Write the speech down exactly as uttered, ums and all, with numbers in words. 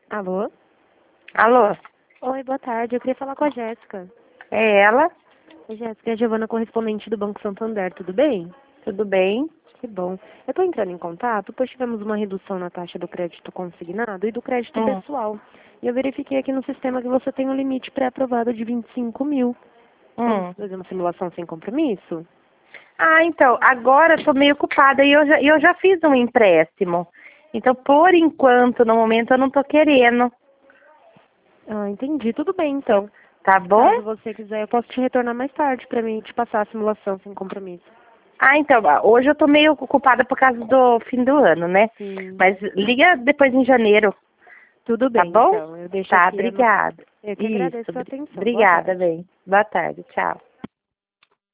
Alô? Alô? Oi, boa tarde. Eu queria falar com a Jéssica. É ela? Oi, Jéssica, é a Giovana, correspondente do Banco Santander, tudo bem? Tudo bem? Que bom. Eu estou entrando em contato, pois tivemos uma redução na taxa do crédito consignado e do crédito Hum, pessoal. E eu verifiquei aqui no sistema que você tem um limite pré-aprovado de vinte e cinco mil. Vamos hum. fazer uma simulação sem compromisso? Ah, então, agora eu tô meio ocupada e eu já, e eu já fiz um empréstimo. Então, por enquanto, no momento, eu não tô querendo. Ah, entendi. Tudo bem, então. Tá bom? Caso você quiser, eu posso te retornar mais tarde para mim te passar a simulação sem compromisso. Ah, então, hoje eu tô meio ocupada por causa do fim do ano, né? Sim. Mas liga depois em janeiro, Tudo tá bem, bom? então. Eu deixo Tá, aqui anotado. obrigada. Eu que Isso, agradeço a bri- atenção. Boa obrigada, tarde. bem. Boa tarde, tchau.